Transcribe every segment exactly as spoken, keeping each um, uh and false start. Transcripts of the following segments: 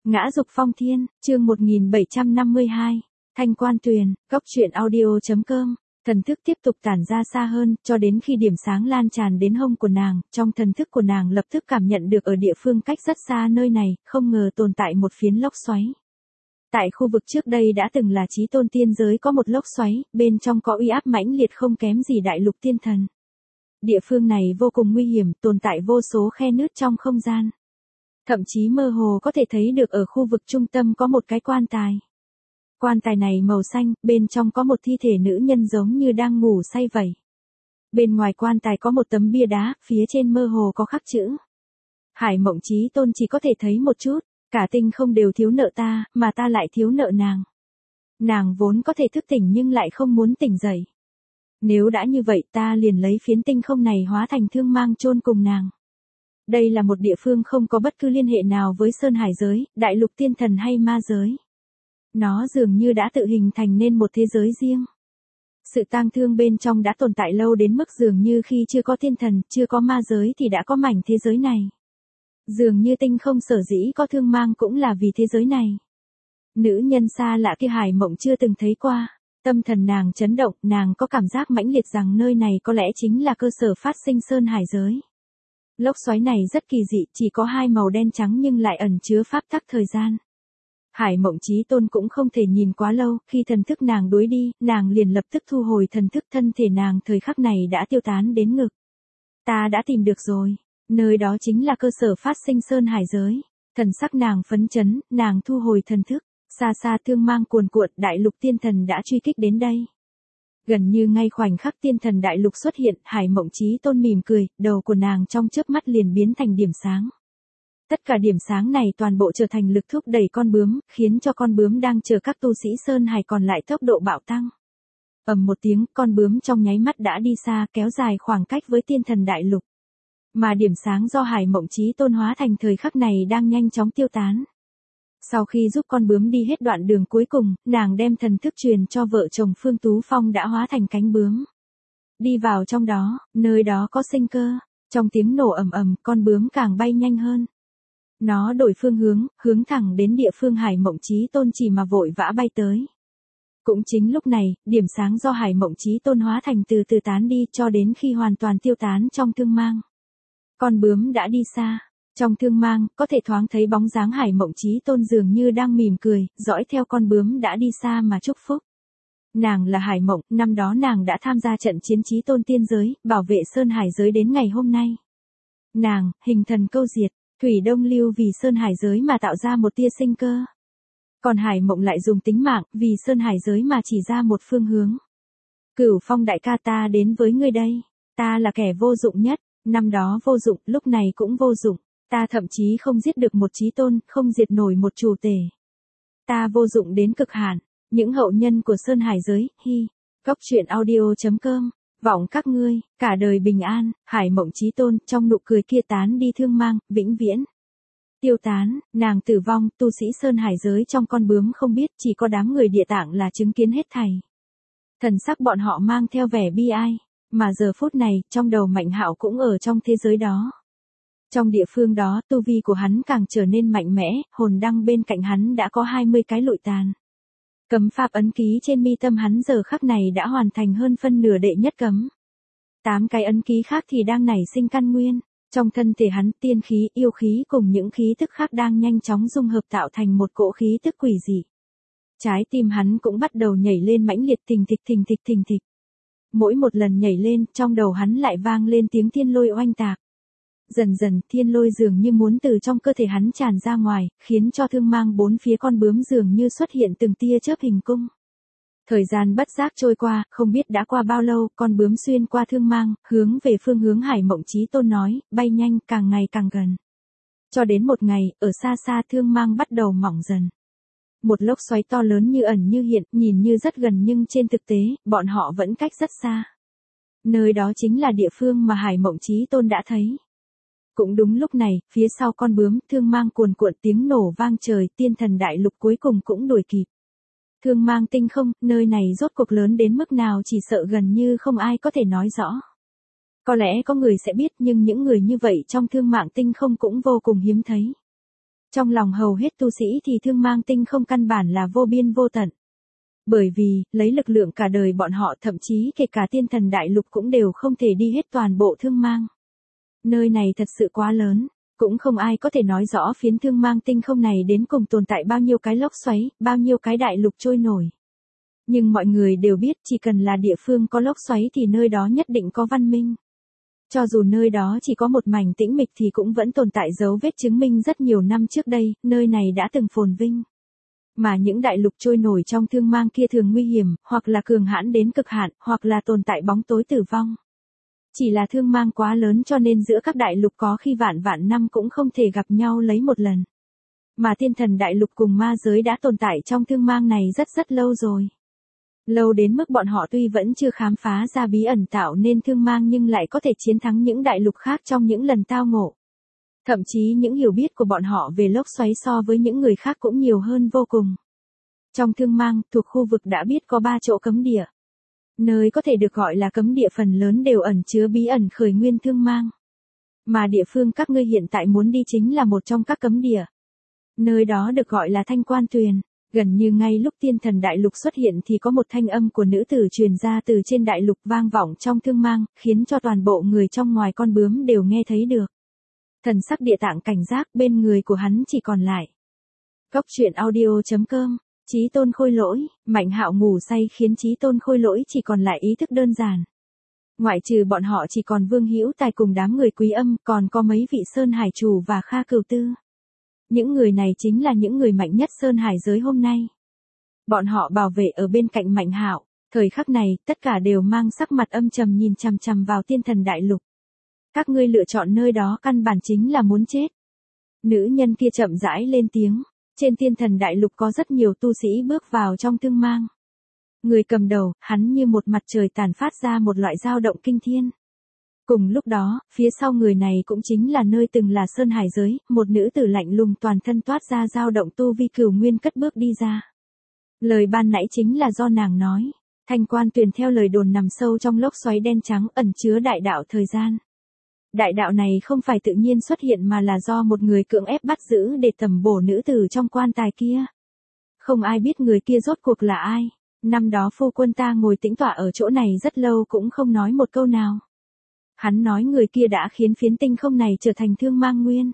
Ngã dục phong thiên, chương một nghìn bảy trăm năm mươi hai. Thanh quan tuyền, góc truyện audio chấm com. Thần thức tiếp tục tản ra xa hơn, cho đến khi điểm sáng lan tràn đến hông của nàng, trong thần thức của nàng lập tức cảm nhận được ở địa phương cách rất xa nơi này, không ngờ tồn tại một phiến lốc xoáy. Tại khu vực trước đây đã từng là chí tôn tiên giới có một lốc xoáy, bên trong có uy áp mãnh liệt không kém gì đại lục tiên thần. Địa phương này vô cùng nguy hiểm, tồn tại vô số khe nứt trong không gian. Thậm chí mơ hồ có thể thấy được ở khu vực trung tâm có một cái quan tài. Quan tài này màu xanh, bên trong có một thi thể nữ nhân giống như đang ngủ say vậy. Bên ngoài quan tài có một tấm bia đá, phía trên mơ hồ có khắc chữ. Hải Mộng Chí Tôn chỉ có thể thấy một chút, cả tinh không đều thiếu nợ ta, mà ta lại thiếu nợ nàng. Nàng vốn có thể thức tỉnh nhưng lại không muốn tỉnh dậy. Nếu đã như vậy ta liền lấy phiến tinh không này hóa thành thương mang chôn cùng nàng. Đây là một địa phương không có bất cứ liên hệ nào với Sơn Hải giới, đại lục tiên thần hay ma giới. Nó dường như đã tự hình thành nên một thế giới riêng. Sự tang thương bên trong đã tồn tại lâu đến mức dường như khi chưa có tiên thần, chưa có ma giới thì đã có mảnh thế giới này. Dường như tinh không sở dĩ có thương mang cũng là vì thế giới này. Nữ nhân xa lạ kia Hải Mộng chưa từng thấy qua. Tâm thần nàng chấn động, nàng có cảm giác mãnh liệt rằng nơi này có lẽ chính là cơ sở phát sinh Sơn Hải giới. Lốc xoáy này rất kỳ dị, chỉ có hai màu đen trắng nhưng lại ẩn chứa pháp tắc thời gian. Hải Mộng Chí Tôn cũng không thể nhìn quá lâu, khi thần thức nàng đuối đi, nàng liền lập tức thu hồi thần thức, thân thể nàng thời khắc này đã tiêu tán đến ngực. Ta đã tìm được rồi, nơi đó chính là cơ sở phát sinh Sơn Hải giới. Thần sắc nàng phấn chấn, nàng thu hồi thần thức, xa xa thương mang cuồn cuộn, đại lục tiên thần đã truy kích đến đây. Gần như ngay khoảnh khắc tiên thần đại lục xuất hiện, Hải Mộng Chí Tôn mỉm cười, đầu của nàng trong chớp mắt liền biến thành điểm sáng. Tất cả điểm sáng này toàn bộ trở thành lực thúc đẩy con bướm, khiến cho con bướm đang chờ các tu sĩ Sơn Hải còn lại tốc độ bạo tăng. Ầm một tiếng, con bướm trong nháy mắt đã đi xa, kéo dài khoảng cách với tiên thần đại lục. Mà điểm sáng do Hải Mộng Chí Tôn hóa thành thời khắc này đang nhanh chóng tiêu tán. Sau khi giúp con bướm đi hết đoạn đường cuối cùng, nàng đem thần thức truyền cho vợ chồng Phương Tú Phong đã hóa thành cánh bướm. Đi vào trong đó, nơi đó có sinh cơ. Trong tiếng nổ ầm ầm, con bướm càng bay nhanh hơn. Nó đổi phương hướng, hướng thẳng đến địa phương Hải Mộng Chí Tôn chỉ mà vội vã bay tới. Cũng chính lúc này, điểm sáng do Hải Mộng Chí Tôn hóa thành từ từ tán đi cho đến khi hoàn toàn tiêu tán trong thương mang. Con bướm đã đi xa. Trong thương mang, có thể thoáng thấy bóng dáng Hải Mộng Chí Tôn dường như đang mỉm cười, dõi theo con bướm đã đi xa mà chúc phúc. Nàng là Hải Mộng, năm đó nàng đã tham gia trận chiến Chí Tôn tiên giới, bảo vệ Sơn Hải giới đến ngày hôm nay. Nàng, hình thần câu diệt, thủy đông lưu vì Sơn Hải giới mà tạo ra một tia sinh cơ. Còn Hải Mộng lại dùng tính mạng, vì Sơn Hải giới mà chỉ ra một phương hướng. Cửu Phong đại ca, ta đến với ngươi đây. Ta là kẻ vô dụng nhất, năm đó vô dụng, lúc này cũng vô dụng. Ta thậm chí không giết được một chí tôn, không diệt nổi một chủ tể. Ta vô dụng đến cực hạn. Những hậu nhân của Sơn Hải giới, hi. Góc truyện audio chấm com. Vọng các ngươi, cả đời bình an. Hải Mộng Chí Tôn, trong nụ cười kia tán đi thương mang, vĩnh viễn. Tiêu tán, nàng tử vong, tu sĩ Sơn Hải giới trong con bướm không biết, chỉ có đám người địa tạng là chứng kiến hết thảy. Thần sắc bọn họ mang theo vẻ bi ai. Mà giờ phút này, trong đầu Mạnh Hạo cũng ở trong thế giới đó. Trong địa phương đó, tu vi của hắn càng trở nên mạnh mẽ, hồn đăng bên cạnh hắn đã có hai mươi cái lụi tàn. Cấm pháp ấn ký trên mi tâm hắn giờ khắc này đã hoàn thành hơn phân nửa đệ nhất cấm. Tám cái ấn ký khác thì đang nảy sinh căn nguyên. Trong thân thể hắn, tiên khí, yêu khí cùng những khí tức khác đang nhanh chóng dung hợp tạo thành một cỗ khí tức quỷ dị. Trái tim hắn cũng bắt đầu nhảy lên mãnh liệt, thình thịch thình thịch thình thịch. Mỗi một lần nhảy lên, trong đầu hắn lại vang lên tiếng thiên lôi oanh tạc. Dần dần, thiên lôi dường như muốn từ trong cơ thể hắn tràn ra ngoài, khiến cho thương mang bốn phía con bướm dường như xuất hiện từng tia chớp hình cung. Thời gian bất giác trôi qua, không biết đã qua bao lâu, con bướm xuyên qua thương mang, hướng về phương hướng Hải Mộng Chí Tôn nói, bay nhanh, càng ngày càng gần. Cho đến một ngày, ở xa xa thương mang bắt đầu mỏng dần. Một lốc xoáy to lớn như ẩn như hiện, nhìn như rất gần nhưng trên thực tế, bọn họ vẫn cách rất xa. Nơi đó chính là địa phương mà Hải Mộng Chí Tôn đã thấy. Cũng đúng lúc này, phía sau con bướm, thương mang cuồn cuộn tiếng nổ vang trời, tiên thần đại lục cuối cùng cũng đuổi kịp. Thương mang tinh không, nơi này rốt cuộc lớn đến mức nào chỉ sợ gần như không ai có thể nói rõ. Có lẽ có người sẽ biết nhưng những người như vậy trong thương mạng tinh không cũng vô cùng hiếm thấy. Trong lòng hầu hết tu sĩ thì thương mang tinh không căn bản là vô biên vô tận. Bởi vì, lấy lực lượng cả đời bọn họ thậm chí kể cả tiên thần đại lục cũng đều không thể đi hết toàn bộ thương mang. Nơi này thật sự quá lớn, cũng không ai có thể nói rõ phiến thương mang tinh không này đến cùng tồn tại bao nhiêu cái lốc xoáy, bao nhiêu cái đại lục trôi nổi. Nhưng mọi người đều biết chỉ cần là địa phương có lốc xoáy thì nơi đó nhất định có văn minh. Cho dù nơi đó chỉ có một mảnh tĩnh mịch thì cũng vẫn tồn tại dấu vết chứng minh rất nhiều năm trước đây, nơi này đã từng phồn vinh. Mà những đại lục trôi nổi trong thương mang kia thường nguy hiểm, hoặc là cường hãn đến cực hạn, hoặc là tồn tại bóng tối tử vong. Chỉ là thương mang quá lớn cho nên giữa các đại lục có khi vạn vạn năm cũng không thể gặp nhau lấy một lần. Mà thiên thần đại lục cùng ma giới đã tồn tại trong thương mang này rất rất lâu rồi. Lâu đến mức bọn họ tuy vẫn chưa khám phá ra bí ẩn tạo nên thương mang nhưng lại có thể chiến thắng những đại lục khác trong những lần tao ngộ. Thậm chí những hiểu biết của bọn họ về lốc xoáy so với những người khác cũng nhiều hơn vô cùng. Trong thương mang, thuộc khu vực đã biết có ba chỗ cấm địa. Nơi có thể được gọi là cấm địa phần lớn đều ẩn chứa bí ẩn khởi nguyên thương mang. Mà địa phương các ngươi hiện tại muốn đi chính là một trong các cấm địa. Nơi đó được gọi là Thanh Quan Tuyền. Gần như ngay lúc tiên thần đại lục xuất hiện thì có một thanh âm của nữ tử truyền ra từ trên đại lục vang vọng trong thương mang, khiến cho toàn bộ người trong ngoài con bướm đều nghe thấy được. Thần sắc địa tạng cảnh giác, bên người của hắn chỉ còn lại. Góc truyện audio chấm com, Chí Tôn Khôi Lỗi, Mạnh Hạo ngủ say khiến Chí Tôn Khôi Lỗi chỉ còn lại ý thức đơn giản. Ngoại trừ bọn họ chỉ còn Vương Hữu Tài cùng đám người Quý Âm, còn có mấy vị Sơn Hải chủ và Kha Cửu Tư. Những người này chính là những người mạnh nhất Sơn Hải giới hôm nay. Bọn họ bảo vệ ở bên cạnh Mạnh Hạo, thời khắc này, tất cả đều mang sắc mặt âm trầm nhìn chằm chằm vào tiên thần đại lục. Các ngươi lựa chọn nơi đó căn bản chính là muốn chết. Nữ nhân kia chậm rãi lên tiếng, trên tiên thần đại lục có rất nhiều tu sĩ bước vào trong thương mang. Người cầm đầu, hắn như một mặt trời tàn phát ra một loại dao động kinh thiên. Cùng lúc đó, phía sau người này cũng chính là nơi từng là Sơn Hải giới, một nữ tử lạnh lùng toàn thân toát ra dao động tu vi cửu nguyên cất bước đi ra. Lời ban nãy chính là do nàng nói, Thanh Quan Tuyền theo lời đồn nằm sâu trong lốc xoáy đen trắng ẩn chứa đại đạo thời gian. Đại đạo này không phải tự nhiên xuất hiện mà là do một người cưỡng ép bắt giữ để tầm bổ nữ tử trong quan tài kia. Không ai biết người kia rốt cuộc là ai, năm đó phu quân ta ngồi tĩnh tọa ở chỗ này rất lâu cũng không nói một câu nào. Hắn nói người kia đã khiến phiến tinh không này trở thành thương mang nguyên.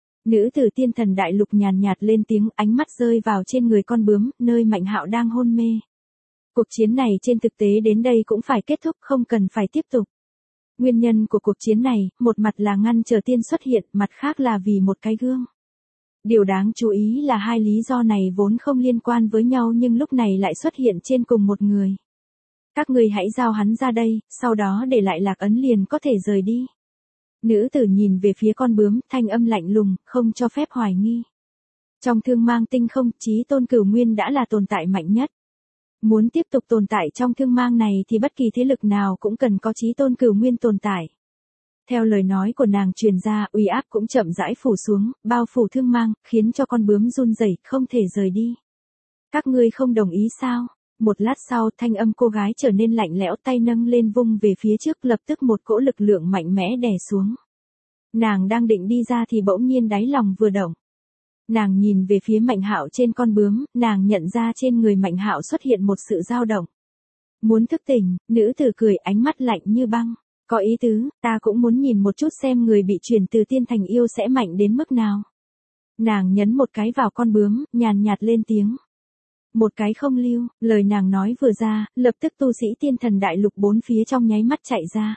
Nữ tử tiên thần đại lục nhàn nhạt lên tiếng, ánh mắt rơi vào trên người con bướm, nơi Mạnh Hạo đang hôn mê. Cuộc chiến này trên thực tế đến đây cũng phải kết thúc, không cần phải tiếp tục. Nguyên nhân của cuộc chiến này, một mặt là ngăn chờ tiên xuất hiện, mặt khác là vì một cái gương. Điều đáng chú ý là hai lý do này vốn không liên quan với nhau nhưng lúc này lại xuất hiện trên cùng một người. Các ngươi hãy giao hắn ra đây, sau đó để lại lạc ấn liền có thể rời đi. Nữ tử nhìn về phía con bướm, thanh âm lạnh lùng, không cho phép hoài nghi. Trong thương mang tinh không, Chí Tôn Cửu Nguyên đã là tồn tại mạnh nhất. Muốn tiếp tục tồn tại trong thương mang này thì bất kỳ thế lực nào cũng cần có Chí Tôn Cửu Nguyên tồn tại. Theo lời nói của nàng truyền ra, uy áp cũng chậm rãi phủ xuống, bao phủ thương mang, khiến cho con bướm run rẩy, không thể rời đi. Các ngươi không đồng ý sao? Một lát sau, thanh âm cô gái trở nên lạnh lẽo, tay nâng lên vung về phía trước, lập tức một cỗ lực lượng mạnh mẽ đè xuống. Nàng đang định đi ra thì bỗng nhiên đáy lòng vừa động. Nàng nhìn về phía Mạnh Hạo trên con bướm, nàng nhận ra trên người Mạnh Hạo xuất hiện một sự dao động. Muốn thức tỉnh, nữ tử cười, ánh mắt lạnh như băng. Có ý tứ, ta cũng muốn nhìn một chút xem người bị chuyển từ tiên thành yêu sẽ mạnh đến mức nào. Nàng nhấn một cái vào con bướm, nhàn nhạt lên tiếng. Một cái không lưu, lời nàng nói vừa ra, lập tức tu sĩ tiên thần đại lục bốn phía trong nháy mắt chạy ra.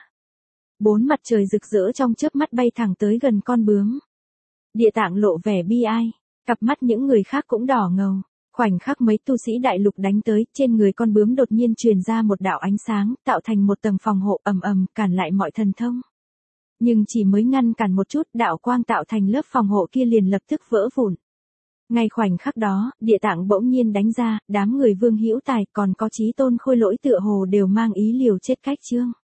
Bốn mặt trời rực rỡ trong chớp mắt bay thẳng tới gần con bướm. Địa Tạng lộ vẻ bi ai, cặp mắt những người khác cũng đỏ ngầu. Khoảnh khắc mấy tu sĩ đại lục đánh tới, trên người con bướm đột nhiên truyền ra một đạo ánh sáng, tạo thành một tầng phòng hộ ầm ầm, cản lại mọi thần thông. Nhưng chỉ mới ngăn cản một chút, đạo quang tạo thành lớp phòng hộ kia liền lập tức vỡ vụn. Ngay khoảnh khắc đó, Địa Tạng bỗng nhiên đánh ra, đám người Vương Hữu Tài còn có Chí Tôn Khôi Lỗi tựa hồ đều mang ý liều chết cách chương.